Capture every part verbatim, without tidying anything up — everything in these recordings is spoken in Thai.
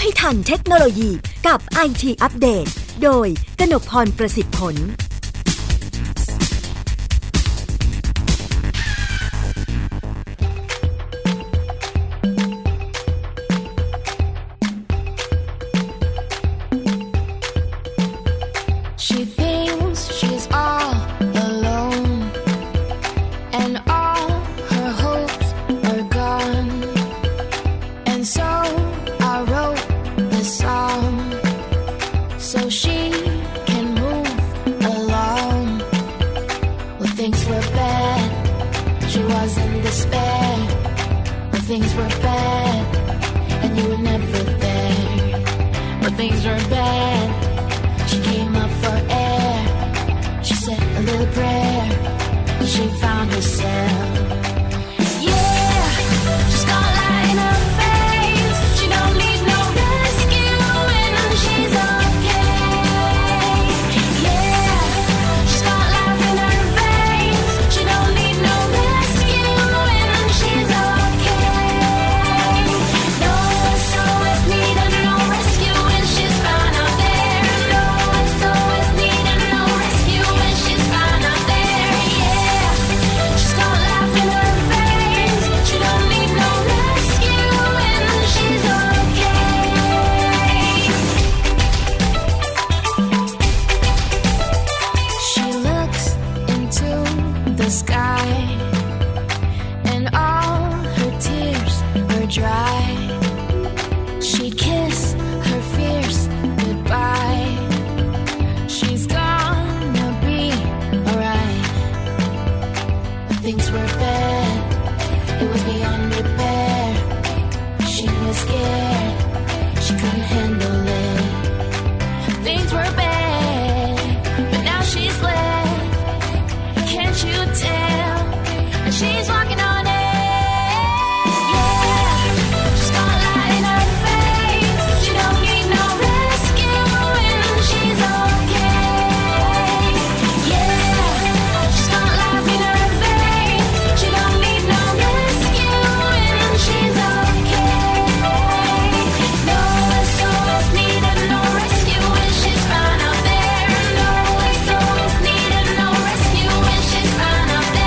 ให้ทันเทคโนโลยีกับ ไอ ที อัปเดตโดยกนกพรประสิทธิ์ผล Things were bad and you were never there. But things were bad. She came up for air. She said a little prayer and she found herself. Yeah, she's got light in her face. She don't need no rescuing and she's okay. Yeah, she's got life in her veins. She don't need no rescuing and she's okay. She's walking on it. Yeah, she's got light in her face. She don't need no rescuing. She's okay. Yeah, she's got life in her veins. She don't need no rescuing. She's okay. No S O S needed, no rescuing. She's fine out there. No S O S needed, no rescuing. She's fine out there.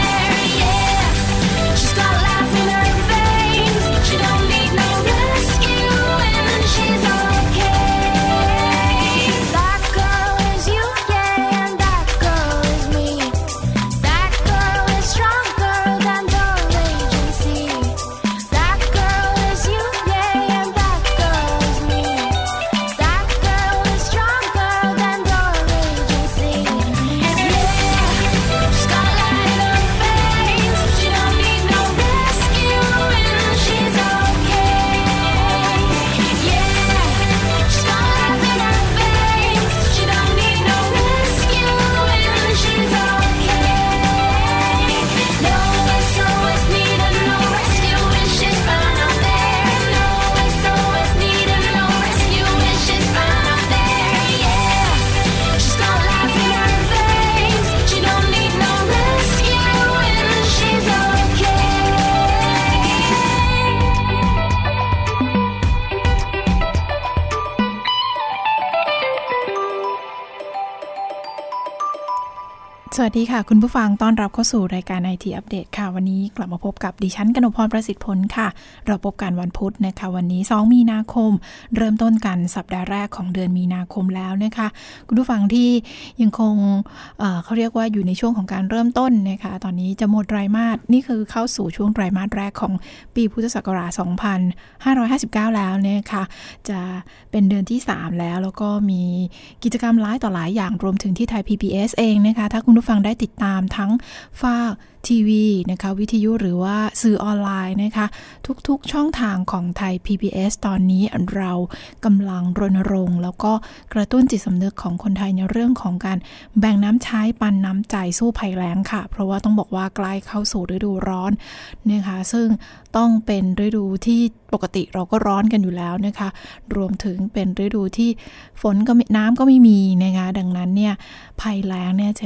สวัสดีค่ะคุณผู้ฟังต้อนรับเข้าสู่รายการ ไอ ที อัปเดตค่ะวันนี้กลับมาพบกับดิฉันกนกพรประสิทธิ์ผลค่ะเราพบกันวันพุธนะคะวันนี้สองมีนาคมเริ่มต้นกันสัปดาห์แรกของเดือนมีนาคมแล้วนะคะคุณผู้ฟังที่ยังคง เอ่อ เขาเรียกว่าอยู่ในช่วงของการเริ่มต้นนะคะตอนนี้จะหมดไตรมาสนี่คือเข้าสู่ช่วงไตรมาสแรกของปีพุทธศักราชสองพันห้าร้อยห้าสิบเก้าแล้วนะคะจะเป็นเดือนที่สามแล้วแล้วก็มีกิจกรรมหลายต่อหลายอย่างรวมถึงที่ไทย พี บี เอส เองนะคะถ้าคุณผู้ฟังได้ติดตามทั้งฝ้าทีวีนะคะวิทยุหรือว่าสื่อออนไลน์นะคะทุกๆช่องทางของไทย พี บี เอส ตอนนี้เรากำลังรณรงค์แล้วก็กระตุ้นจิตสำนึกของคนไทยในเรื่องของการแบ่งน้ำใช้ปันน้ำใจสู้ภัยแล้งค่ะเพราะว่าต้องบอกว่าใกล้เข้าสู่ฤดูร้อนนะคะซึ่งต้องเป็นฤดูที่ปกติเราก็ร้อนกันอยู่แล้วนะคะรวมถึงเป็นฤดูที่ฝนก็น้ำก็ไม่มีนะคะดังนั้นเนี่ยภัยแล้งเนี่ยจะยิ่งเข้า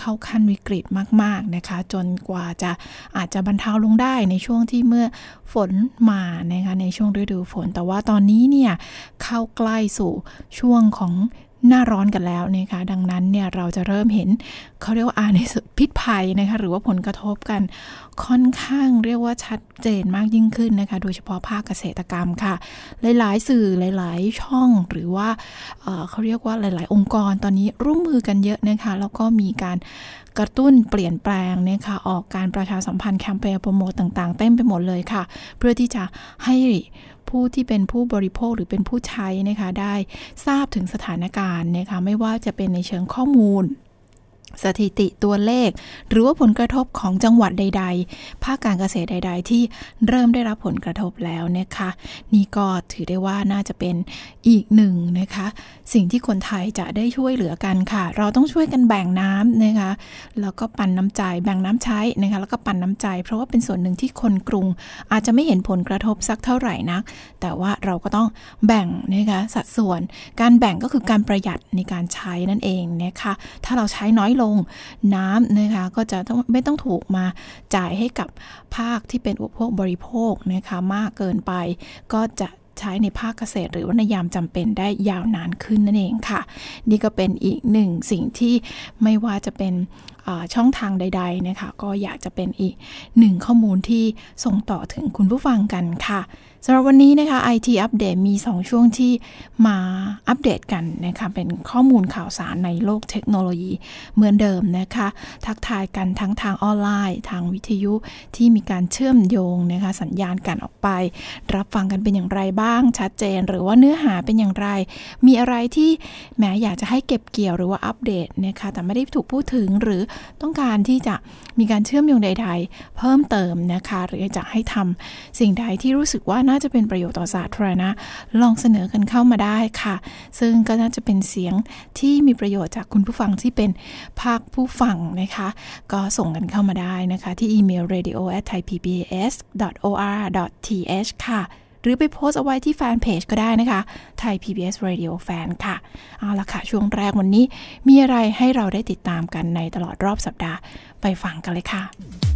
เข้าขั้นวิกฤตมากๆนะคะจนกว่าจะอาจจะบรรเทาลงได้ในช่วงที่เมื่อฝนมานะคะในช่วงฤดูฝนแต่ว่าตอนนี้เนี่ยเข้าใกล้สู่ช่วงของหน้าร้อนกันแล้วนะคะดังนั้นเนี่ยเราจะเริ่มเห็นเขาเรียกว่าอาในพิษภัยนะคะหรือว่าผลกระทบกันค่อนข้างเรียกว่าชัดเจนมากยิ่งขึ้นนะคะโดยเฉพาะภาคเกษตรกรรมค่ะหลายๆสื่อหลายๆช่องหรือว่า เอ่อ เขาเรียกว่าหลายๆองค์กรตอนนี้ร่วมมือกันเยอะนะคะแล้วก็มีการกระตุ้นเปลี่ยนแปลงนะคะออกการประชาสัมพันธ์แคมเปญโปรโมตต่างๆเต็มไปหมดเลยค่ะเพื่อที่จะให้ผู้ที่เป็นผู้บริโภคหรือเป็นผู้ใช้นะคะได้ทราบถึงสถานการณ์นะคะไม่ว่าจะเป็นในเชิงข้อมูลสถิติตัวเลขหรือว่าผลกระทบของจังหวัดใดๆภาคการเกษตรใดๆที่เริ่มได้รับผลกระทบแล้วนะคะนี่ก็ถือได้ว่าน่าจะเป็นอีกหนึ่งนะคะสิ่งที่คนไทยจะได้ช่วยเหลือกันค่ะเราต้องช่วยกันแบ่งน้ำนะคะแล้วก็ปันน้ำใจแบ่งน้ำใช้นะคะแล้วก็ปันน้ำใจเพราะว่าเป็นส่วนหนึ่งที่คนกรุงอาจจะไม่เห็นผลกระทบสักเท่าไหร่นักแต่ว่าเราก็ต้องแบ่งนะคะสัดส่วนการแบ่งก็คือการประหยัดในการใช้นั่นเองนะคะถ้าเราใช้น้อยลงน้ำนะคะก็จะต้องไม่ต้องถูกมาจ่ายให้กับภาคที่เป็นอุปโภคบริโภคนะคะมากเกินไปก็จะใช้ในภาคเกษตรหรือว่าในยามจำเป็นได้ยาวนานขึ้นนั่นเองค่ะนี่ก็เป็นอีกหนึ่งสิ่งที่ไม่ว่าจะเป็นช่องทางใดๆนะคะก็อยากจะเป็นอีกหนึ่งข้อมูลที่ส่งต่อถึงคุณผู้ฟังกันค่ะสำหรับวันนี้นะคะ ไอ ที อัปเดตมีสองช่วงที่มาอัปเดตกันนะคะเป็นข้อมูลข่าวสารในโลกเทคโนโลยีเหมือนเดิมนะคะทักทายกันทั้งทางออนไลน์ทางวิทยุที่มีการเชื่อมโยงนะคะสัญญาณกันออกไปรับฟังกันเป็นอย่างไรบ้างชัดเจนหรือว่าเนื้อหาเป็นอย่างไรมีอะไรที่แม้อยากจะให้เก็บเกี่ยวหรือว่าอัปเดตนะคะแต่ไม่ได้ถูกพูดถึงหรือต้องการที่จะมีการเชื่อมโยงใดๆเพิ่มเติมนะคะหรือจะให้ทำสิ่งใดที่รู้สึกว่าน่าจะเป็นประโยชน์ต่อสาธารณะลองเสนอกันเข้ามาได้ค่ะซึ่งก็น่าจะเป็นเสียงที่มีประโยชน์จากคุณผู้ฟังที่เป็นภาคผู้ฟังนะคะก็ส่งกันเข้ามาได้นะคะที่อีเมล เรดิโอ แอท ไทยพีบีเอส ดอท โอ อาร์ ดอท ที เอช ค่ะหรือไปโพสต์เอาไว้ที่แฟนเพจก็ได้นะคะ Thai พี บี เอส Radio Fan ค่ะเอาล่ะค่ะช่วงแรกวันนี้มีอะไรให้เราได้ติดตามกันในตลอดรอบสัปดาห์ไปฟังกันเลยค่ะ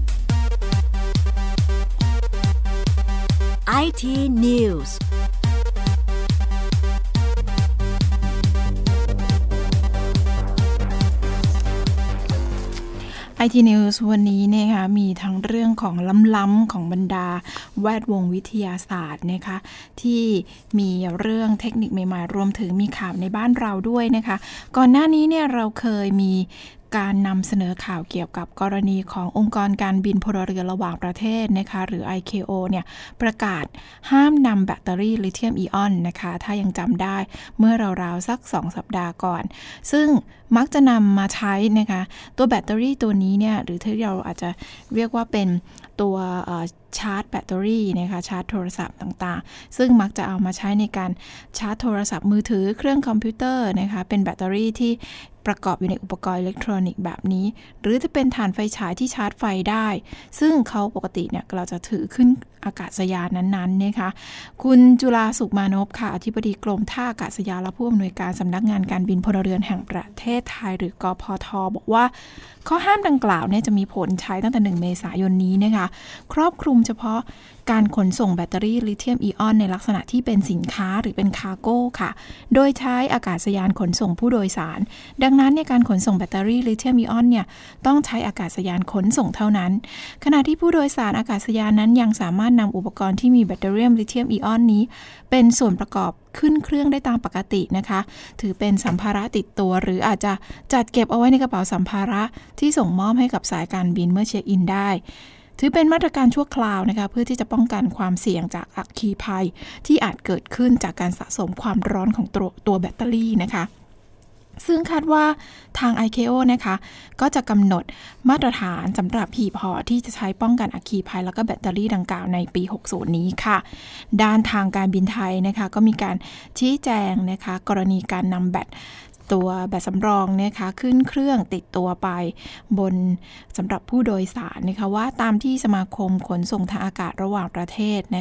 ไอ ที News ไอ ที News วันนี้นะคะมีทั้งเรื่องของล้ำๆของบรรดาแวดวงวิทยาศาสตร์นะคะที่มีเรื่องเทคนิคใหม่ๆรวมถึงมีข่าวในบ้านเราด้วยนะคะก่อนหน้านี้เนี่ยเราเคยมีการนำเสนอข่าวเกี่ยวกับกรณีขององค์กรการบินพลเรือนระหว่างประเทศนะคะหรือ ไอ เค โอ เนี่ยประกาศห้ามนำแบตเตอรี่ลิเธียมไอออนนะคะถ้ายังจำได้เมื่อราวๆสักสองสัปดาห์ก่อนซึ่งมักจะนำมาใช้นะคะตัวแบตเตอรี่ตัวนี้เนี่ยหรือที่เราอาจจะเรียกว่าเป็นตัวชาร์จแบตเตอรี่นะคะชาร์จโทรศัพท์ต่างๆซึ่งมักจะเอามาใช้ในการชาร์จโทรศัพท์มือถือเครื่องคอมพิวเตอร์นะคะเป็นแบตเตอรี่ที่ประกอบอยู่ในอุปกรณ์อิเล็กทรอนิกส์แบบนี้หรือจะเป็นถ่านไฟฉายที่ชาร์จไฟได้ซึ่งเขาปกติเนี่ยเราจะถือขึ้นอากาศยานนั้นๆนะคะคุณจุฬาสุขมานพค่ะอธิบดีกรมท่าอากาศยานและผู้อำนวยการสำนักงานการบินพลเรือนแห่งประเทศไทยหรือกพท.บอกว่าข้อห้ามดังกล่าวเนี่ยจะมีผลใช้ตั้งแต่หนึ่งเมษายนนี้นะคะครอบคลุมเฉพาะการขนส่งแบตเตอรี่ลิเธียมไอออนในลักษณะที่เป็นสินค้าหรือเป็นคาร์โก้ค่ะโดยใช้อากาศยานขนส่งผู้โดยสารดังนั้นในการขนส่งแบตเตอรี่ลิเธียมไอออนเนี่ยต้องใช้อากาศยานขนส่งเท่านั้นขณะที่ผู้โดยสารอากาศยานนั้นยังสามารถนำอุปกรณ์ที่มีแบตเตอรี่ลิเธียมไอออนนี้เป็นส่วนประกอบขึ้นเครื่องได้ตามปกตินะคะถือเป็นสัมภาระติดตัวหรืออาจจะจัดเก็บเอาไว้ในกระเป๋าสัมภาระที่ส่งมอบให้กับสายการบินเมื่อเช็คอินได้ถือเป็นมาตรการชั่วคราวนะคะเพื่อที่จะป้องกันความเสี่ยงจากอัคคีภัยที่อาจเกิดขึ้นจากการสะสมความร้อนของตัวตัวแบตเตอรี่นะคะซึ่งคาดว่าทาง ไอ เค โอ นะคะก็จะกำหนดมาตรฐานสำหรับหีบห่อที่จะใช้ป้องกันอัคคีภัยแล้วก็แบตเตอรี่ดังกล่าวในปีหกสิบนี้ค่ะด้านทางการบินไทยนะคะก็มีการชี้แจงนะคะกรณีการนำแบตตัวแบตสำรองนะคะขึ้นเครื่องติดตัวไปบนสำหรับผู้โดยสารนะคะว่าตามที่สมาคมขนส่งทางอากาศระหว่างประเทศนะคะ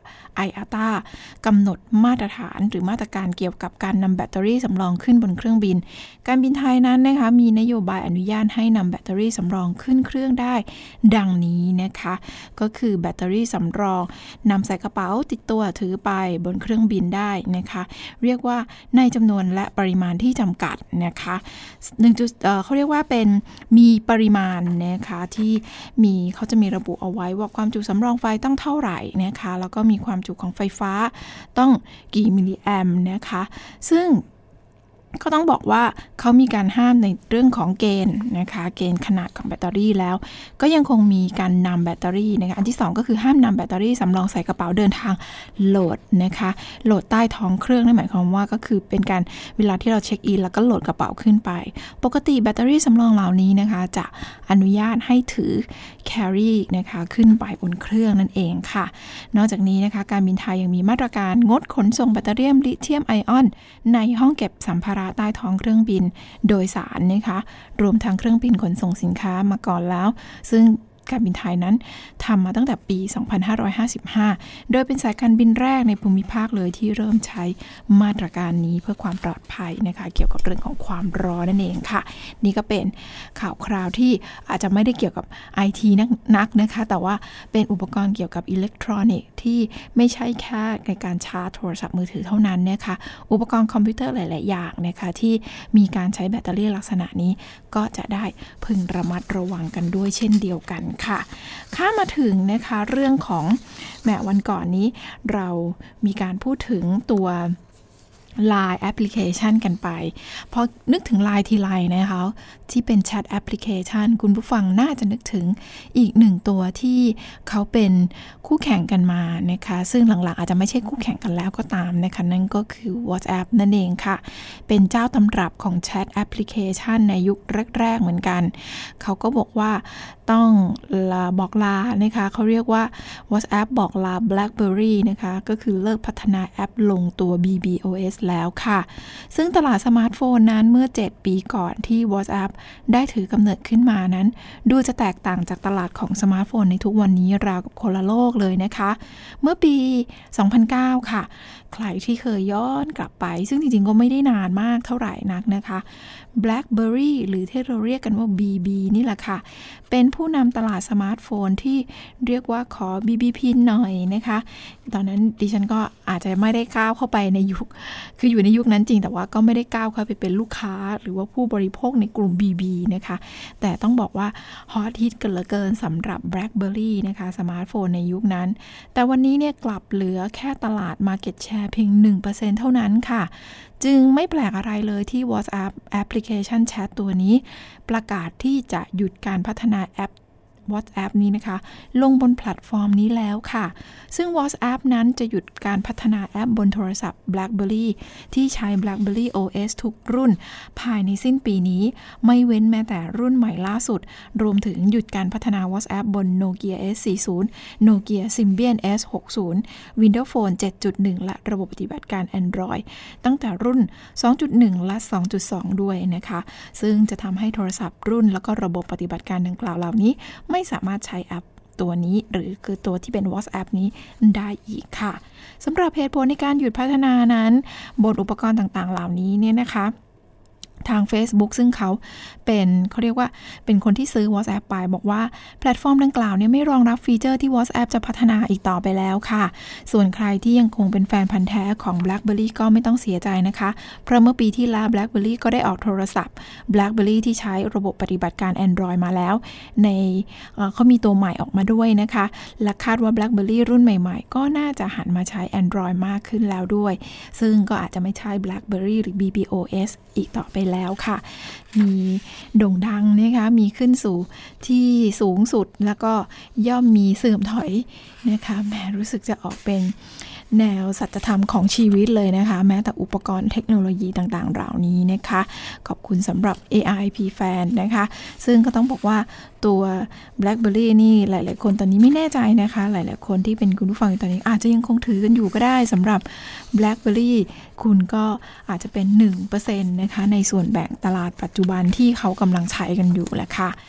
ไอ เอ ที เอ กำหนดมาตรฐานหรือมาตรการเกี่ยวกับการนำแบตเตอรี่สำรองขึ้นบนเครื่องบินการบินไทยนั้นนะคะมีนโยบายอนุญาตให้นำแบตเตอรี่สำรองขึ้นเครื่องได้ดังนี้นะคะก็คือแบตเตอรี่สำรองนำใส่กระเป๋าติดตัวถือไปบนเครื่องบินได้นะคะเรียกว่าในจำนวนและปริมาณที่จำกัดนะคะหนึ่งจุดเอ่อเขาเรียกว่าเป็นมีปริมาณนะคะที่มีเขาจะมีระบุเอาไว้ว่าความจุสำรองไฟต้องเท่าไหร่นะคะแล้วก็มีความจุของไฟฟ้าต้องกี่มิลลิแอมป์นะคะซึ่งก็ต้องบอกว่าเขามีการห้ามในเรื่องของเกณฑ์นะคะเกณฑ์ขนาดของแบตเตอรี่แล้วก็ยังคงมีการนำแบตเตอรี่นะคะอันที่สองก็คือห้ามนำแบตเตอรี่สำรองใส่กระเป๋าเดินทางโหลดนะคะโหลดใต้ท้องเครื่องนั่นหมายความว่าก็คือเป็นการเวลาที่เราเช็คอินแล้วก็โหลดกระเป๋าขึ้นไปปกติแบตเตอรี่สำรองเหล่านี้นะคะจะอนุญาตให้ถือ carry นะคะขึ้นไปบนเครื่องนั่นเองค่ะนอกจากนี้นะคะการบินไทยยังมีมาตรการงดขนส่งแบตเตอรี่ลิเธียมไอออนในห้องเก็บสัมภาระใต้ท้องเครื่องบินโดยสารนะคะรวมทั้งเครื่องบินขนส่งสินค้ามาก่อนแล้วซึ่งการบินไทยนั้นทำมาตั้งแต่ปี สองพันห้าร้อยห้าสิบห้า โดยเป็นสายการบินแรกในภูมิภาคเลยที่เริ่มใช้มาตรการนี้เพื่อความปลอดภัยนะคะเกี่ยวกับเรื่องของความร้อนนั่นเองค่ะนี่ก็เป็นข่าวคราวที่อาจจะไม่ได้เกี่ยวกับ ไอ ที นักนักนะคะแต่ว่าเป็นอุปกรณ์เกี่ยวกับอิเล็กทรอนิกส์ที่ไม่ใช่แค่ในการชาร์จโทรศัพท์มือถือเท่านั้นนะคะอุปกรณ์คอมพิวเตอร์หลายๆอย่างนะคะที่มีการใช้แบตเตอรี่ลักษณะนี้ก็จะได้พึงระมัดระวังกันด้วยเช่นเดียวกันค่ะข้ามาถึงนะคะเรื่องของแหมวันก่อนนี้เรามีการพูดถึงตัว ไลน์ แอปพลิเคชันกันไปพอนึกถึง ไลน์ ทีไรนะคะที่เป็นแชทแอปพลิเคชันคุณผู้ฟังน่าจะนึกถึงอีกหนึ่งตัวที่เขาเป็นคู่แข่งกันมานะคะซึ่งหลังๆอาจจะไม่ใช่คู่แข่งกันแล้วก็ตามนะคะนั่นก็คือ WhatsApp นั่นเองค่ะเป็นเจ้าตำรับของแชทแอปพลิเคชันในยุคแรกๆเหมือนกันเขาก็บอกว่าต้องลาบอกลานะคะเขาเรียกว่า WhatsApp บอกลา BlackBerry นะคะก็คือเลิกพัฒนาแอปลงตัว บี บี โอ เอส แล้วค่ะซึ่งตลาดสมาร์ทโฟนนั้นเมื่อเจ็ดปีก่อนที่ WhatsApp ได้ถือกำเนิดขึ้นมานั้นดูจะแตกต่างจากตลาดของสมาร์ทโฟนในทุกวันนี้ราวกับคนละโลกเลยนะคะเมื่อปี สองพันเก้า ค่ะใครที่เคยย้อนกลับไปซึ่งจริงๆก็ไม่ได้นานมากเท่าไหร่นักนะคะ BlackBerry หรือที่เราเรียกกันว่า บี บี นี่แหละค่ะเป็นผู้นำตลาดสมาร์ทโฟนที่เรียกว่าขอ บี บี พินหน่อยนะคะตอนนั้นดิฉันก็อาจจะไม่ได้ก้าวเข้าไปในยุคคืออยู่ในยุคนั้นจริงแต่ว่าก็ไม่ได้ก้าวเข้าไปเป็นลูกค้าหรือว่าผู้บริโภคในกลุ่ม บี บี นะคะแต่ต้องบอกว่าฮอตฮิตกันเหลือเกินสำหรับ BlackBerry นะคะสมาร์ทโฟนในยุคนั้นแต่วันนี้เนี่ยกลับเหลือแค่ตลาด Market Share เพียง หนึ่งเปอร์เซ็นต์ เท่านั้นค่ะจึงไม่แปลกอะไรเลยที่ WhatsApp แอปพลิเคชันแชทตัวนี้ประกาศที่จะหยุดการพัฒนาแอปWhatsApp นี้นะคะลงบนแพลตฟอร์มนี้แล้วค่ะซึ่ง WhatsApp นั้นจะหยุดการพัฒนาแอปบนโทรศัพท์ BlackBerry ที่ใช้ BlackBerry โอ เอส ทุกรุ่นภายในสิ้นปีนี้ไม่เว้นแม้แต่รุ่นใหม่ล่าสุดรวมถึงหยุดการพัฒนา WhatsApp บน Nokia เอส สี่สิบ Nokia Symbian เอส หกสิบ Windows Phone เจ็ดจุดหนึ่ง และระบบปฏิบัติการ Android ตั้งแต่รุ่น สองจุดหนึ่ง และ สองจุดสอง ด้วยนะคะซึ่งจะทำให้โทรศัพท์รุ่นแล้วก็ระบบปฏิบัติการดังกล่าวเหล่านี้ไม่สามารถใช้แอปตัวนี้หรือคือตัวที่เป็น WhatsApp นี้ได้อีกค่ะสำหรับเหตุผลในการหยุดพัฒนานั้นบนอุปกรณ์ต่างๆเหล่านี้เนี่ยนะคะทาง Facebook ซึ่งเขาเป็นเขาเรียกว่าเป็นคนที่ซื้อ WhatsApp ไปบอกว่าแพลตฟอร์มดังกล่าวเนี่ยไม่รองรับฟีเจอร์ที่ WhatsApp จะพัฒนาอีกต่อไปแล้วค่ะส่วนใครที่ยังคงเป็นแฟนพันธุ์แท้ของ BlackBerry ก็ไม่ต้องเสียใจนะคะเพราะเมื่อปีที่แล้ว BlackBerry ก็ได้ออกโทรศัพท์ BlackBerry ที่ใช้ระบบปฏิบัติการ Android มาแล้วในเขามีตัวใหม่ออกมาด้วยนะคะและคาดว่า BlackBerry รุ่นใหม่ๆก็น่าจะหันมาใช้ Android มากขึ้นแล้วด้วยซึ่งก็อาจจะไม่ใช่ BlackBerry หรือ บี บี โอ เอส อีกต่อไปแล้วค่ะมีโด่งดังนะคะมีขึ้นสู่ที่สูงสุดแล้วก็ย่อมมีเสื่อมถอยนะคะแหมรู้สึกจะออกเป็นแนวสัจธรรมของชีวิตเลยนะคะแม้แต่อุปกรณ์เทคโนโลยีต่างๆเหล่านี้นะคะขอบคุณสำหรับ เอ ไอ พี Fan นะคะซึ่งก็ต้องบอกว่าตัว BlackBerry นี่หลายๆคนตอนนี้ไม่แน่ใจนะคะหลายๆคนที่เป็นคุณผู้ฟังตอนนี้อาจจะยังคงถือกันอยู่ก็ได้สำหรับ BlackBerry คุณก็อาจจะเป็น หนึ่งเปอร์เซ็นต์ นะคะในส่วนแบ่งตลาดปัจจุบันที่เขากำลังใช้กันอยู่แหละค่ะ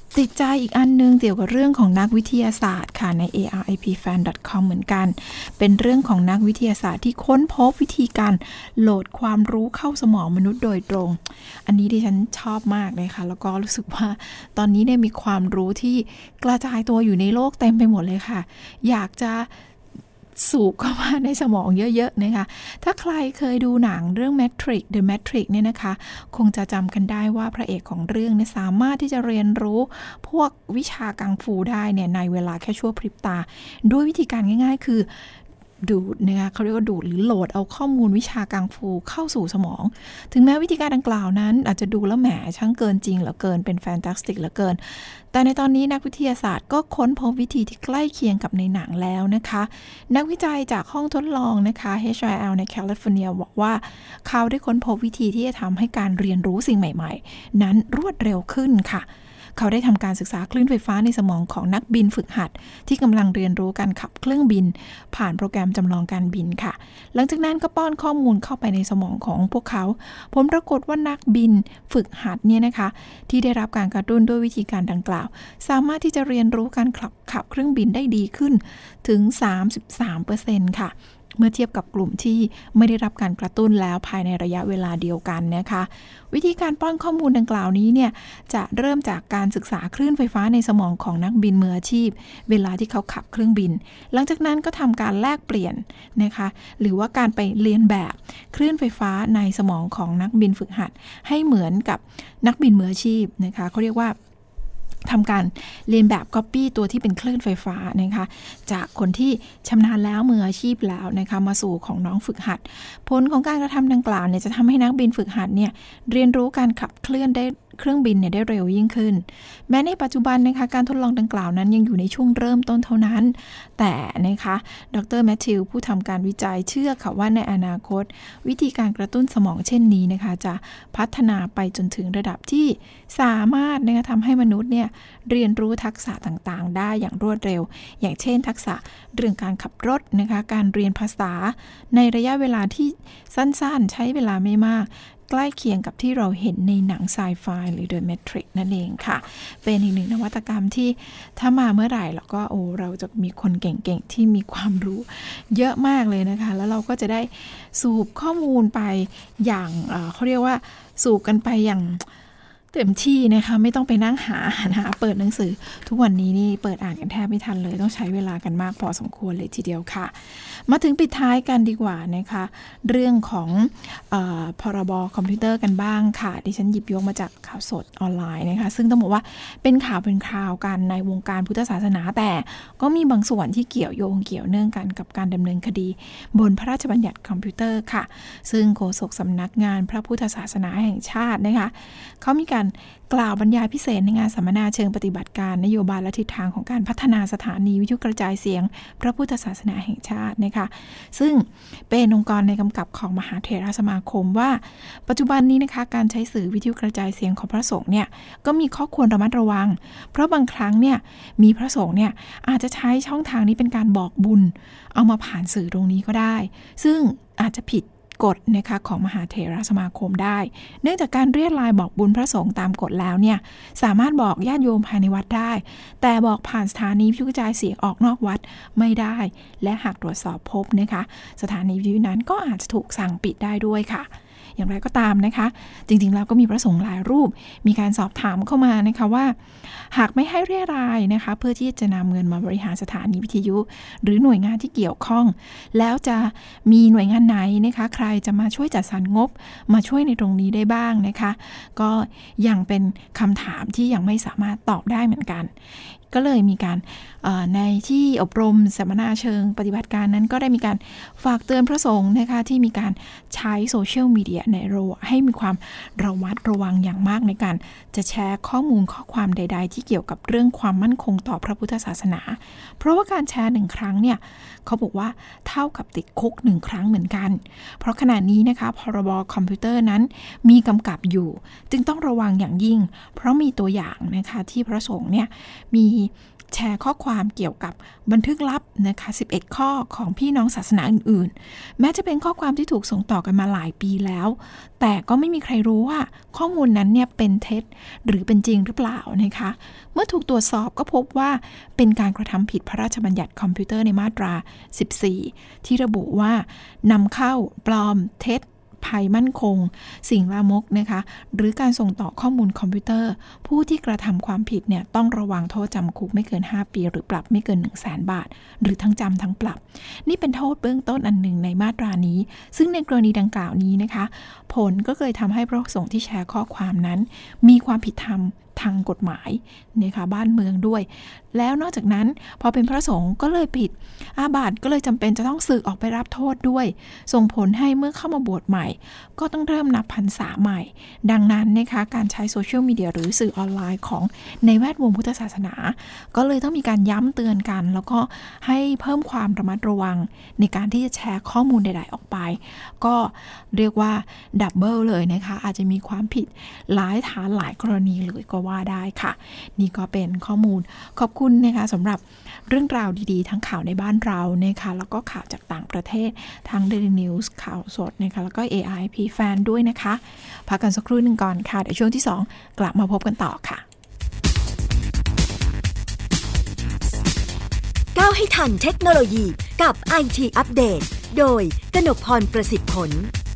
ติดใจอีกอันนึงเกี่ยวกับเรื่องของนักวิทยาศาสตร์ค่ะใน เอ อาร์ ไอ พี แฟน ดอท คอม เหมือนกันเป็นเรื่องของนักวิทยาศาสตร์ที่ค้นพบวิธีการโหลดความรู้เข้าสมองมนุษย์โดยตรงอันนี้ดิฉันชอบมากเลยค่ะแล้วก็รู้สึกว่าตอนนี้เนี่ยมีความรู้ที่กระจายตัวอยู่ในโลกเต็มไปหมดเลยค่ะอยากจะสูบเข้ามาในสมองเยอะๆนะคะถ้าใครเคยดูหนังเรื่อง Matrix The Matrix เนี่ยนะคะคงจะจำกันได้ว่าพระเอกของเรื่องเนี่ยสามารถที่จะเรียนรู้พวกวิชากังฟูได้เนี่ยในเวลาแค่ชั่วพริบตาด้วยวิธีการง่ายๆคือดูดนะคะเขาเรียกว่าดูดหรือโหลดเอาข้อมูลวิชากังฟูเข้าสู่สมองถึงแม้วิธีการดังกล่าวนั้นอาจจะดูแล้วแหมช่างเกินจริงเหลือเกินเป็นแฟนตาสติกเหลือเกินแต่ในตอนนี้นักวิทยาศาสตร์ก็ค้นพบวิธีที่ใกล้เคียงกับในหนังแล้วนะคะนักวิจัยจากห้องทดลองนะคะ เอช ไอ แอล ในแคลิฟอร์เนียบอกว่าเขาได้ค้นพบวิธีที่จะทำให้การเรียนรู้สิ่งใหม่ๆนั้นรวดเร็วขึ้นค่ะเขาได้ทำการศึกษาคลื่นไฟฟ้าในสมองของนักบินฝึกหัดที่กำลังเรียนรู้การขับเครื่องบินผ่านโปรแกรมจำลองการบินค่ะหลังจากนั้นก็ป้อนข้อมูลเข้าไปในสมองของพวกเขาผลปรากฏว่านักบินฝึกหัดเนี่ยนะคะที่ได้รับการกระตุ้นด้วยวิธีการดังกล่าวสามารถที่จะเรียนรู้การขับขับเครื่องบินได้ดีขึ้นถึง สามสิบสามเปอร์เซ็นต์ ค่ะเมื่อเทียบกับกลุ่มที่ไม่ได้รับการกระตุ้นแล้วภายในระยะเวลาเดียวกันนะคะวิธีการป้อนข้อมูลดังกล่าวนี้เนี่ยจะเริ่มจากการศึกษาคลื่นไฟฟ้าในสมองของนักบินมืออาชีพเวลาที่เขาขับเครื่องบินหลังจากนั้นก็ทำการแลกเปลี่ยนนะคะหรือว่าการไปเรียนแบบคลื่นไฟฟ้าในสมองของนักบินฝึกหัดให้เหมือนกับนักบินมืออาชีพนะคะเขาเรียกว่าทำการเรียนแบบก๊อปปี้ตัวที่เป็นคลื่นไฟฟ้านะคะจากคนที่ชำนาญแล้วมืออาชีพแล้วนะคะมาสู่ของน้องฝึกหัดผลของการกระทำดังกล่าวเนี่ยจะทำให้นักบินฝึกหัดเนี่ยเรียนรู้การขับเคลื่อนได้เครื่องบินเนี่ยได้เร็วยิ่งขึ้นแม้ในปัจจุบันนะคะการทดลองดังกล่าวนั้นยังอยู่ในช่วงเริ่มต้นเท่านั้นแต่นะคะดร.แมทธิวผู้ทำการวิจัยเชื่อค่ะว่าในอนาคตวิธีการกระตุ้นสมองเช่นนี้นะคะจะพัฒนาไปจนถึงระดับที่สามารถนะคะทำให้มนุษย์เนี่ยเรียนรู้ทักษะต่างๆได้อย่างรวดเร็วอย่างเช่นทักษะเรื่องการขับรถนะคะการเรียนภาษาในระยะเวลาที่สั้นๆใช้เวลาไม่มากใกล้เคียงกับที่เราเห็นในหนังไซไฟหรือ The Matrix นั่นเองค่ะเป็นอีกหนึ่งนวัตกรรมที่ถ้ามาเมื่อไหร่เราก็โอ้เราจะมีคนเก่งๆที่มีความรู้เยอะมากเลยนะคะแล้วเราก็จะได้สูบข้อมูลไปอย่างเอ่อเขาเรียกว่าสูบกันไปอย่างเต็มที่นะคะไม่ต้องไปนั่งหาหาเปิดหนังสือทุกวันนี้นี่เปิดอ่านกันแทบไม่ทันเลยต้องใช้เวลากันมากพอสมควรเลยทีเดียวค่ะมาถึงปิดท้ายกันดีกว่านะคะเรื่องของเอ่อพรบคอมพิวเตอร์กันบ้างค่ะดิฉันหยิบยกมาจากข่าวสดออนไลน์นะคะซึ่งต้องบอกว่าเป็นข่าวเป็นคราวกันในวงการพุทธศาสนาแต่ก็มีบางส่วนที่เกี่ยวโยงเกี่ยวเนื่องกันกับการดำเนินคดีบนพระราชบัญญัติคอมพิวเตอร์ค่ะซึ่งโฆษกสำนักงานพระพุทธศาสนาแห่งชาตินะคะเขามีการกล่าวบรรยายพิเศษในงานสัมมนาเชิงปฏิบัติการนโยบายและทิศทางของการพัฒนาสถานีวิทยุกระจายเสียงพระพุทธศาสนาแห่งชาตินะคะซึ่งเป็นองค์กรในกำกับของมหาเถรสมาคมว่าปัจจุบันนี้นะคะการใช้สื่อวิทยุกระจายเสียงของพระสงฆ์เนี่ยก็มีข้อควรระมัดระวังเพราะบางครั้งเนี่ยมีพระสงฆ์เนี่ยอาจจะใช้ช่องทางนี้เป็นการบอกบุญเอามาผ่านสื่อตรงนี้ก็ได้ซึ่งอาจจะผิดกฎนะคะของมหาเถรสมาคมได้เนื่องจากการเรียรายบอกบุญพระสงฆ์ตามกฎแล้วเนี่ยสามารถบอกญาติโยมภายในวัดได้แต่บอกผ่านสถานีวิทยุกระจายเสียงออกนอกวัดไม่ได้และหากตรวจสอบพบนะคะสถานีวิทยุนั้นก็อาจจะถูกสั่งปิดได้ด้วยค่ะอย่างไรก็ตามนะคะจริงๆแล้วก็มีพระสงฆ์หลายรูปมีการสอบถามเข้ามานะคะว่าหากไม่ให้เรียรายนะคะเพื่อที่จะนำเงินมาบริหารสถานีวิทยุหรือหน่วยงานที่เกี่ยวข้องแล้วจะมีหน่วยงานไหนนะคะใครจะมาช่วยจัดสรรงบมาช่วยในตรงนี้ได้บ้างนะคะก็ยังเป็นคำถามที่ยังไม่สามารถตอบได้เหมือนกันก็เลยมีการในที่อบรมสัมมนาเชิงปฏิบัติการนั้นก็ได้มีการฝากเตือนพระสงฆ์นะคะที่มีการใช้โซเชียลมีเดียในโลกให้มีความระมัดระวังอย่างมากในการจะแชร์ข้อมูลข้อความใดๆที่เกี่ยวกับเรื่องความมั่นคงต่อพระพุทธศาสนาเพราะว่าการแชร์หนึ่งครั้งเนี่ยเขาบอกว่าเท่ากับติดคุกหนึ่งครั้งเหมือนกันเพราะขณะนี้นะคะพรบคอมพิวเตอร์นั้นมีกำกับอยู่จึงต้องระวังอย่างยิ่งเพราะมีตัวอย่างนะคะที่พระสงฆ์เนี่ยมีแชร์ข้อความเกี่ยวกับบันทึกลับนะคะสิบเอ็ดข้อของพี่น้องศาสนาอื่นๆแม้จะเป็นข้อความที่ถูกส่งต่อกันมาหลายปีแล้วแต่ก็ไม่มีใครรู้ว่าข้อมูลนั้นเนี่ยเป็นเท็จหรือเป็นจริงหรือเปล่านะคะเมื่อถูกตรวจสอบก็พบว่าเป็นการกระทำผิดพระราชบัญญัติคอมพิวเตอร์ในมาตราสิบสี่ที่ระบุว่านำเข้าปลอมเท็จภัยมั่นคงสิ่งลามกนะคะหรือการส่งต่อข้อมูลคอมพิวเตอร์ผู้ที่กระทำความผิดเนี่ยต้องระวังโทษจำคุกไม่เกินห้าปีหรือปรับไม่เกิน หนึ่งแสน บาทหรือทั้งจำทั้งปรับนี่เป็นโทษเบื้องต้นอันหนึ่งในมาตรานี้ซึ่งในกรณีดังกล่าวนี้นะคะผลก็เลยทำให้พระสงฆ์ที่แชร์ข้อความนั้นมีความผิดธรรมทางกฎหมายนะคะบ้านเมืองด้วยแล้วนอกจากนั้นพอเป็นพระสงฆ์ก็เลยผิดอาบัติก็เลยจำเป็นจะต้องสึกออกไปรับโทษด้วยส่งผลให้เมื่อเข้ามาบวชใหม่ก็ต้องเริ่มนับพรรษาใหม่ดังนั้นนะคะการใช้โซเชียลมีเดียหรือสื่อออนไลน์ของในแวดวงพุทธศาสนาก็เลยต้องมีการย้ำเตือนกันแล้วก็ให้เพิ่มความระมัดระวังในการที่จะแชร์ข้อมูลใดๆออกไปก็เรียกว่าดับเบิลเลยนะคะอาจจะมีความผิดหลายฐานหลายกรณีเลยก็ว่าได้ค่ะนี่ก็เป็นข้อมูลขอบคุณนะคะสำหรับเรื่องราวดีๆทั้งข่าวในบ้านเรานะคะแล้วก็ข่าวจากต่างประเทศทั้ง Daily News ข่าวสดนะคะแล้วก็ เอ ไอ พี Fan ด้วยนะคะพักกันสักครู่หนึ่งก่อนค่ะเดี๋ยวช่วงที่สองกลับมาพบกันต่อค่ะก้าวให้ทันเทคโนโลยีกับ ไอ ที อัปเดตโดยกนกพรประสิทธิ์ผล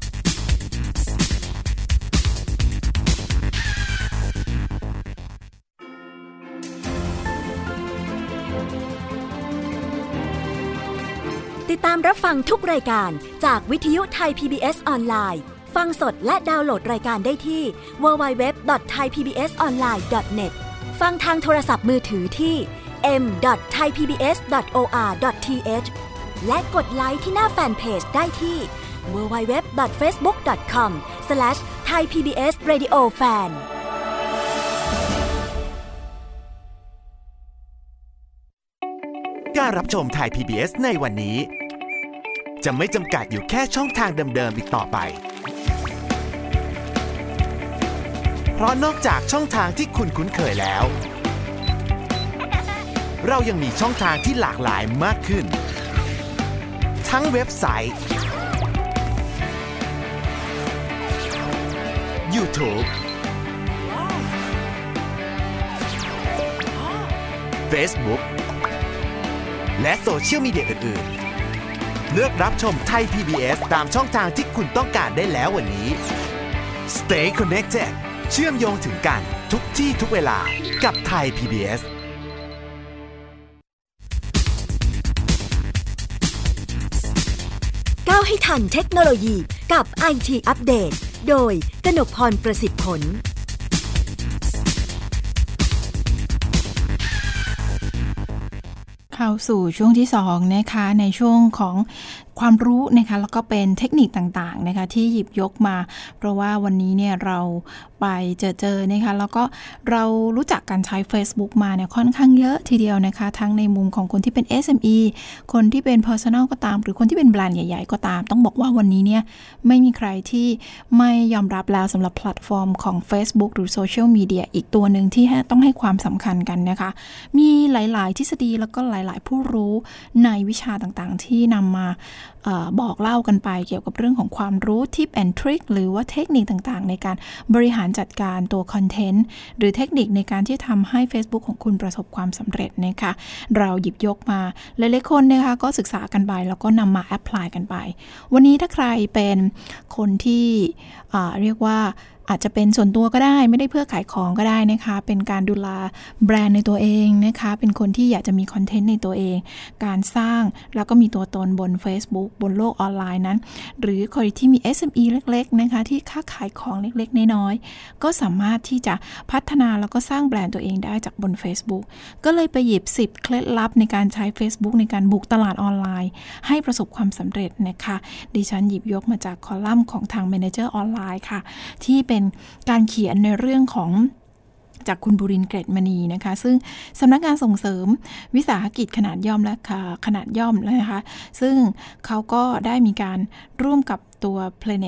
ติดตามรับฟังทุกรายการจากวิทยุไทย พี บี เอส ออนไลน์ฟังสดและดาวน์โหลดรายการได้ที่ ดับเบิลยู ดับเบิลยู ดับเบิลยู ดอท ไทยพีบีเอสออนไลน์ ดอท เน็ต ฟังทางโทรศัพท์มือถือที่ เอ็ม ดอท ไทยพีบีเอส ดอท โอ อาร์ ดอท ที เอช และกดไลค์ที่หน้าแฟนเพจได้ที่ ดับเบิลยู ดับเบิลยู ดับเบิลยู ดอท เฟซบุ๊ก ดอท คอม สแลช ไทยพีบีเอสเรดิโอแฟนการรับชมไทย พี บี เอส ในวันนี้จะไม่จำกัดอยู่แค่ช่องทางเดิมๆอีกต่อไปเพราะนอกจากช่องทางที่คุณคุ้นเคยแล้วเรายังมีช่องทางที่หลากหลายมากขึ้นทั้งเว็บไซต์ YouTube Facebook และโซเชียลมีเดียอื่นๆเลือกรับชมไทย พี บี เอส ตามช่องทางที่คุณต้องการได้แล้ววันนี้ Stay connected เชื่อมโยงถึงกันทุกที่ทุกเวลากับไทย พี บี เอสก้าวให้ทันเทคโนโลยีกับ ไอ ที อัปเดตโดยกนกพรประสิทธิ์ผลเข้าสู่ช่วงที่สองนะคะในช่วงของความรู้นะคะแล้วก็เป็นเทคนิคต่างๆนะคะที่หยิบยกมาเพราะว่าวันนี้เนี่ยเราไปเจอเจอนะคะแล้วก็เรารู้จักการใช้ Facebook มาเนี่ยค่อนข้างเยอะทีเดียวนะคะทั้งในมุมของคนที่เป็น เอส เอ็ม อี คนที่เป็น Personal ก็ตามหรือคนที่เป็นแบรนด์ใหญ่ๆก็ตามต้องบอกว่าวันนี้เนี่ยไม่มีใครที่ไม่ยอมรับแล้วสำหรับแพลตฟอร์มของ Facebook หรือโซเชียลมีเดียอีกตัวหนึ่งที่ต้องให้ความสำคัญกันนะคะมีหลายๆทฤษฎีแล้วก็หลายๆผู้รู้ในวิชาต่างๆที่นำมาเอ่อบอกเล่ากันไปเกี่ยวกับเรื่องของความรู้ทิปแอนด์ทริคหรือว่าเทคนิคต่างๆในการบริหารจัดการตัวคอนเทนต์หรือเทคนิคในการที่ทำให้ Facebook ของคุณประสบความสำเร็จนะคะเราหยิบยกมาหลายๆคนนะคะก็ศึกษากันไปแล้วก็นำมาแอพพลายกันไปวันนี้ถ้าใครเป็นคนที่เอ่อเรียกว่าอาจจะเป็นส่วนตัวก็ได้ไม่ได้เพื่อขายของก็ได้นะคะเป็นการดูแลแบรนด์ในตัวเองนะคะเป็นคนที่อยากจะมีคอนเทนต์ในตัวเองการสร้างแล้วก็มีตัวตนบน Facebook บนโลกออนไลน์นั้นหรือคนที่มี เอส เอ็ม อี เล็กๆนะคะที่ค้าขายของเล็กๆน้อยๆก็สามารถที่จะพัฒนาแล้วก็สร้างแบรนด์ตัวเองได้จากบน Facebook ก็เลยไปหยิบสิบเคล็ดลับในการใช้ Facebook ในการบุกตลาดออนไลน์ให้ประสบความสำเร็จนะคะดิฉันหยิบยกมาจากคอลัมน์ของทาง Manager ออนไลน์ค่ะที่เป็นการเขียนในเรื่องของจากคุณบุรินทร์เกรดมณีนะคะซึ่งสำนักงานส่งเสริมวิสาหกิจขนาดย่อมและขนาดย่อมนะคะซึ่งเขาก็ได้มีการร่วมกับตัว Planet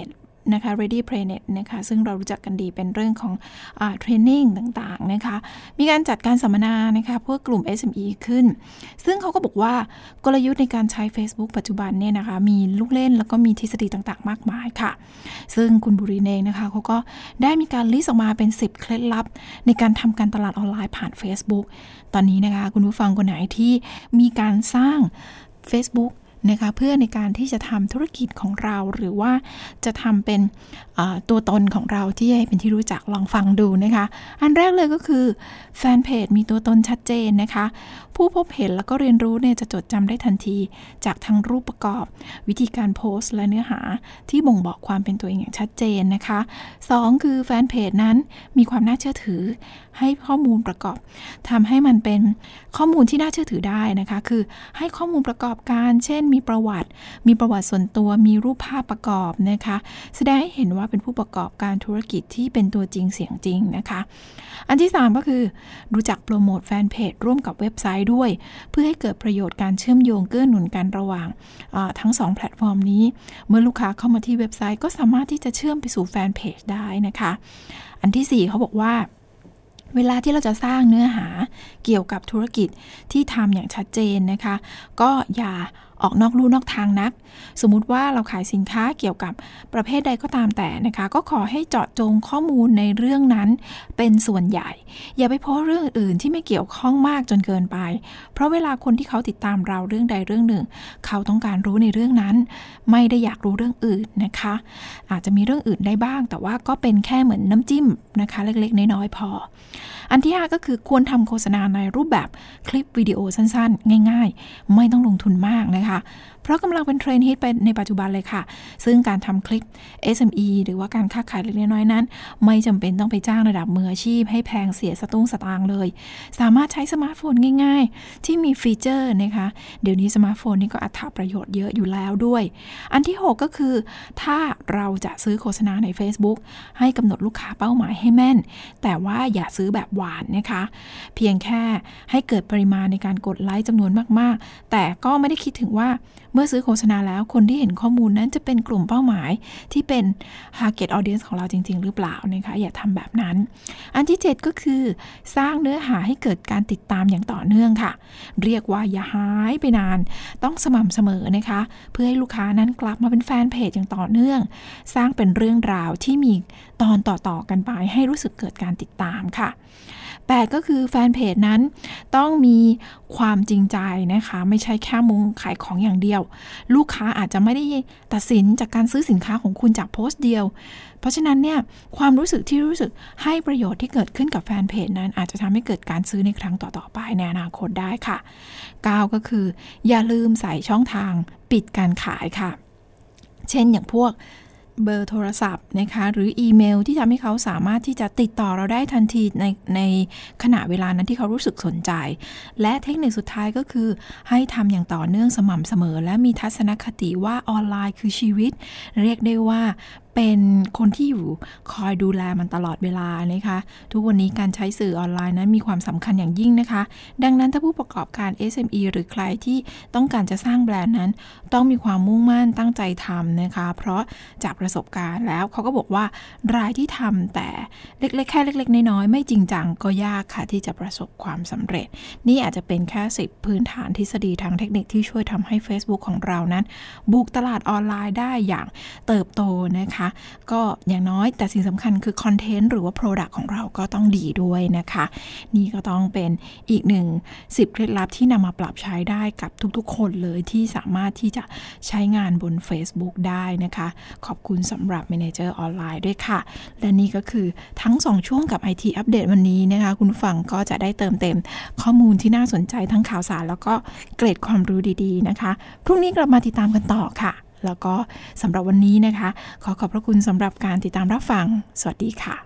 นะคะ Ready Planet นะคะซึ่งเรารู้จักกันดีเป็นเรื่องของอ่าเทรนนิ่งต่างๆนะคะมีการจัดการสัมมนานะคะเพื่อกลุ่ม เอส เอ็ม อี ขึ้นซึ่งเขาก็บอกว่ากลยุทธ์ในการใช้ Facebook ปัจจุบันเนี่ยนะคะมีลูกเล่นแล้วก็มีทฤษฎีต่างๆมากมายค่ะซึ่งคุณบุรินทร์เองนะคะเขาก็ได้มีการลิสต์ออกมาเป็นสิบเคล็ดลับในการทำการตลาดออนไลน์ผ่าน Facebook ตอนนี้นะคะคุณผู้ฟังคนไหนที่มีการสร้าง Facebookนะคะเพื่อในการที่จะทำธุรกิจของเราหรือว่าจะทำเป็นตัวตนของเราที่ให้เป็นที่รู้จักลองฟังดูนะคะอันแรกเลยก็คือแฟนเพจมีตัวตนชัดเจนนะคะผู้พบเห็นแล้วก็เรียนรู้เนี่ยจะจดจำได้ทันทีจากทั้งรูปประกอบวิธีการโพสต์และเนื้อหาที่บ่งบอกความเป็นตัวเองอย่างชัดเจนนะคะสองคือแฟนเพจนั้นมีความน่าเชื่อถือให้ข้อมูลประกอบทำให้มันเป็นข้อมูลที่น่าเชื่อถือได้นะคะคือให้ข้อมูลประกอบการเช่นมีประวัติมีประวัติส่วนตัวมีรูปภาพประกอบนะคะแสดงให้เห็นว่าเป็นผู้ประกอบการธุรกิจที่เป็นตัวจริงเสียงจริงนะคะอันที่สามก็คือรู้จักโปรโมทแฟนเพจร่วมกับเว็บไซต์ด้วยเพื่อให้เกิดประโยชน์การเชื่อมโยงเกื้อหนุนกันระหว่างทั้งสองแพลตฟอร์มนี้เมื่อลูกค้าเข้ามาที่เว็บไซต์ก็สามารถที่จะเชื่อมไปสู่แฟนเพจได้นะคะอันที่สี่เขาบอกว่าเวลาที่เราจะสร้างเนื้อหาเกี่ยวกับธุรกิจที่ทำอย่างชัดเจนนะคะก็อย่าออกนอกลู่นอกทางนักสมมุติว่าเราขายสินค้าเกี่ยวกับประเภทใดก็ตามแต่นะคะก็ขอให้เจาะจงข้อมูลในเรื่องนั้นเป็นส่วนใหญ่อย่าไปโพสต์เรื่องอื่นที่ไม่เกี่ยวข้องมากจนเกินไปเพราะเวลาคนที่เขาติดตามเราเรื่องใดเรื่องหนึ่งเขาต้องการรู้ในเรื่องนั้นไม่ได้อยากรู้เรื่องอื่นนะคะอาจจะมีเรื่องอื่นได้บ้างแต่ว่าก็เป็นแค่เหมือนน้ำจิ้มนะคะเล็กๆน้อยๆพออันที่ห้าก็คือควรทำโฆษณาในรูปแบบคลิปวิดีโอสั้นๆง่ายๆไม่ต้องลงทุนมากนะคะเพราะกำลังเป็นเทรนด์ฮิตไปในปัจจุบันเลยค่ะซึ่งการทำคลิป เอส เอ็ม อี หรือว่าการค้าขายเล็กน้อยนั้นไม่จำเป็นต้องไปจ้างระดับมืออาชีพให้แพงเสียสตุ้งสตางค์เลยสามารถใช้สมาร์ทโฟนง่ายๆที่มีฟีเจอร์นะคะเดี๋ยวนี้สมาร์ทโฟนนี่ก็อัตราประโยชน์เยอะอยู่แล้วด้วยอันที่หกก็คือถ้าเราจะซื้อโฆษณาใน Facebook ให้กำหนดลูกค้าเป้าหมายให้แม่นแต่ว่าอย่าซื้อแบบหวานนะคะเพียงแค่ให้เกิดปริมาณในการกดไลค์จำนวนมากๆแต่ก็ไม่ได้คิดถึงว่าเมื่อซื้อโฆษณาแล้วคนที่เห็นข้อมูลนั้นจะเป็นกลุ่มเป้าหมายที่เป็น target audience ของเราจริงๆหรือเปล่านะคะอย่าทำแบบนั้นอันที่เจ็ดก็คือสร้างเนื้อหาให้เกิดการติดตามอย่างต่อเนื่องค่ะเรียกว่าอย่าหายไปนานต้องสม่ำเสมอนะคะเพื่อให้ลูกค้านั้นกลับมาเป็นแฟนเพจอย่างต่อเนื่องสร้างเป็นเรื่องราวที่มีตอนต่อๆกันไปให้รู้สึกเกิดการติดตามค่ะแปดก็คือแฟนเพจนั้นต้องมีความจริงใจนะคะไม่ใช่แค่มุงขายของอย่างเดียวลูกค้าอาจจะไม่ได้ตัดสินจากการซื้อสินค้าของคุณจากโพสต์เดียวเพราะฉะนั้นเนี่ยความรู้สึกที่รู้สึกให้ประโยชน์ที่เกิดขึ้นกับแฟนเพจนั้นอาจจะทำให้เกิดการซื้อในครั้งต่อๆไปในอนาคตได้ค่ะเก้าก็คืออย่าลืมใส่ช่องทางปิดการขายค่ะเช่นอย่างพวกเบอร์โทรศัพท์นะคะหรืออีเมลที่ทำให้เขาสามารถที่จะติดต่อเราได้ทันทีในในขณะเวลานั้นที่เขารู้สึกสนใจและเทคนิคสุดท้ายก็คือให้ทำอย่างต่อเนื่องสม่ำเสมอและมีทัศนคติว่าออนไลน์คือชีวิตเรียกได้ว่าเป็นคนที่อยู่คอยดูแลมันตลอดเวลานะคะทุกวันนี้การใช้สื่อออนไลน์นั้นมีความสำคัญอย่างยิ่งนะคะดังนั้นถ้าผู้ประกอบการ เอส เอ็ม อี หรือใครที่ต้องการจะสร้างแบรนด์นั้นต้องมีความมุ่งมั่นตั้งใจทำนะคะเพราะจากประสบการณ์แล้วเขาก็บอกว่ารายที่ทำแต่เล็กๆแค่เล็กๆน้อยๆไม่จริงจังก็ยากค่ะที่จะประสบความสำเร็จนี่อาจจะเป็นแค่สิบพื้นฐานทฤษฎีทางเทคนิคที่ช่วยทำให้ Facebook ของเรานั้นบุกตลาดออนไลน์ได้อย่างเติบโตนะคะก็อย่างน้อยแต่สิ่งสำคัญคือคอนเทนต์หรือว่า Product ของเราก็ต้องดีด้วยนะคะนี่ก็ต้องเป็นอีกหนึ่งสิบเคล็ดลับที่นำมาปรับใช้ได้กับทุกๆคนเลยที่สามารถที่จะใช้งานบน Facebook ได้นะคะขอบคุณสำหรับ Manager ออนไลน์ด้วยค่ะและนี่ก็คือทั้งสองช่วงกับ ไอ ที อัปเดตวันนี้นะคะคุณฟังก็จะได้เติมเต็มข้อมูลที่น่าสนใจทั้งข่าวสารแล้วก็เกร็ดความรู้ดีๆนะคะพรุ่งนี้กลับมาติดตามกันต่อค่ะแล้วก็สำหรับวันนี้นะคะขอขอบพระคุณสำหรับการติดตามรับฟังสวัสดีค่ะ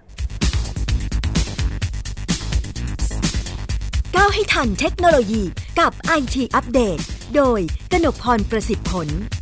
ก้าวให้ทันเทคโนโลยีกับ ไอ ที อัปเดตโดยกนกพรประสิทธิ์ผล